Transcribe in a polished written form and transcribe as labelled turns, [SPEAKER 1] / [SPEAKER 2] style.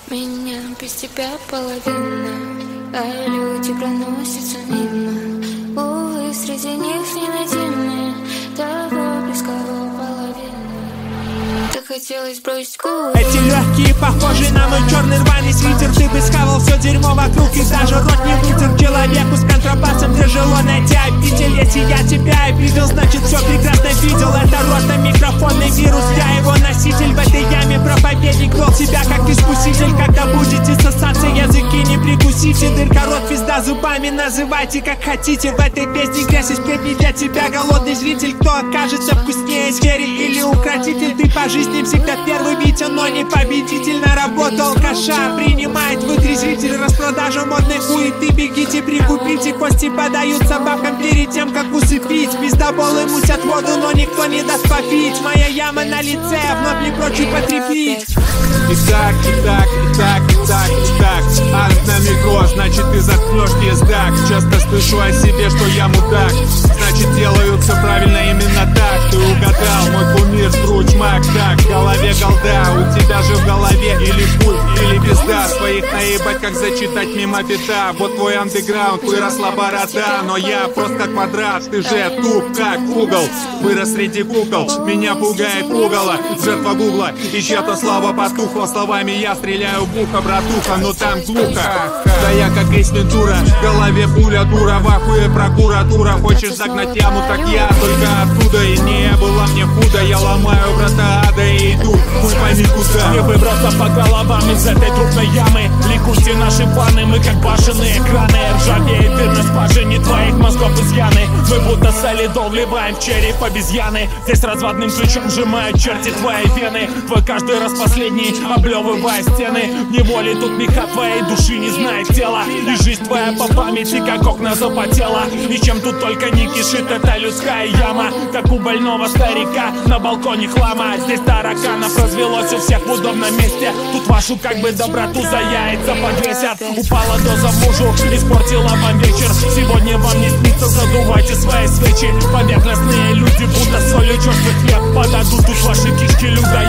[SPEAKER 1] Меня без тебя половина, а люди проносятся мимо. Увы, среди них не найти мне того, без кого половина. Так хотелось бросить курить.
[SPEAKER 2] Эти легкие, похожие на мой черный рваный свитер. Ты бы схавал все дерьмо вокруг и даже рот не вытер. Человеку с контрабасом тяжело найти обитель. Если я тебя обидел, значит все прекрасно видел. Это ротно-микрофонный вирус, я его носитель. В этой яме проповедник вел себя как искуситель. Когда будете сосаться, языки не прикусите. Дырка, рот, пизда, зубами называйте как хотите. В этой песне грязь и сплетни для тебя, голодный зритель. Кто окажется вкуснее, звери или укротитель? Ты по жизни всегда первый Витя, но не победитель. На работу алкаша принимает вытрезвитель. Распродажа модной хуеты, бегите, прикупите. Кости подаются бабкам перед тем, как усыпить. Пиздоболы мутят воду, но никто не даст попить. Моя яма на лице, вновь не прочь употребить.
[SPEAKER 3] Итак, арт на микро, значит ты заткнешь пиздак. Часто слышу о себе, что я мудак, значит делаю все правильно именно так. Ты угадал, мой кумир Скрудж Макдак. В голове голда, у тебя же в голове или пульт, или пизда. Своих наебать, как зачитать мимо беда. Вот твой андеграунд, выросла борода, но я просто квадрат, ты же туп как угол. Вырос среди кукол, меня пугает пугало. Жертва гугла, и чья-то слава потухла. Словами я стреляю в ухо, братуха, но там глухо. Да я как Эйс Вентура, в голове пуля дура. В ахуе прокуратура, хочешь загнать яму, так я только оттуда. И не было мне худо, я ломаю врата ада и иду, хуй пойми куда.
[SPEAKER 2] Не выбраться по головам из этой трупной ямы. Ликуйте наши планы, мы как башенные краны. Ржавеет дыр на скважине твоих мозгов изъяны. Мы будто солидол вливаем в череп обезьяны. Здесь разводным ключом сжимают черти твои вены. Твой каждый раз последний, облевывая стены. В неволе тут меха твоей души не знает тела. И жизнь твоя по памяти как окна запотела. И чем тут только не кишит эта людская яма. Как у больного старика на балконе хлама. Здесь тараканов развелось у всех в удобном месте. Тут вашу как бы доброту за яйца подвесят. Упала доза мужу, испортила вам вечер. Сегодня вам не снится, задувайте свои свечи. Поверхностные люди будто солью черствый хлеб подадут тут ваши кишки людоеды.